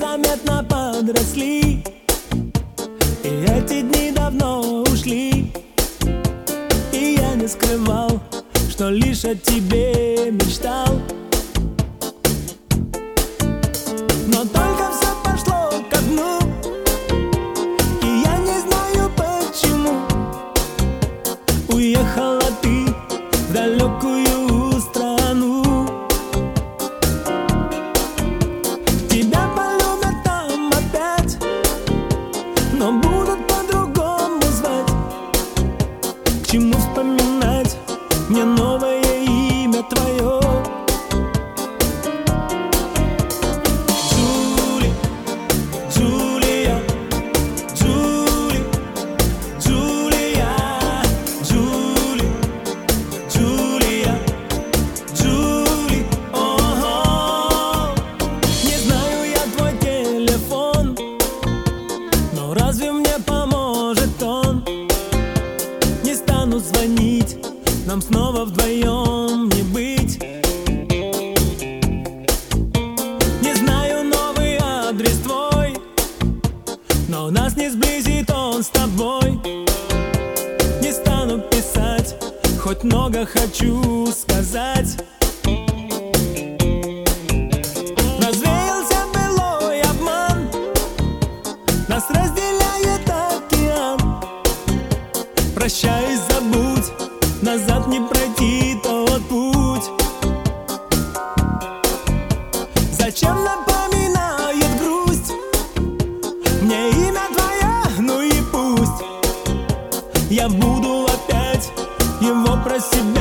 незаметно подросли, и эти дни давно ушли. И я не скрывал, что лишь о тебе мечтал. Но только все пошло ко дну, и я не знаю почему. Уехала ты в далекую страну. Тебя полюбят там опять, но будут по-другому звать. К чему вспоминать мне новое имя твое? Разве мне поможет он? Не стану звонить, нам снова вдвоем не быть. Не знаю новый адрес твой, но нас не сблизит он с тобой. Не стану писать, хоть много хочу сказать. Развеялся былой обман, нас разделяет океан. Прощай, забудь, назад не пройти тот путь. Зачем напоминает грусть мне имя твое, ну и пусть. Я буду опять его про себя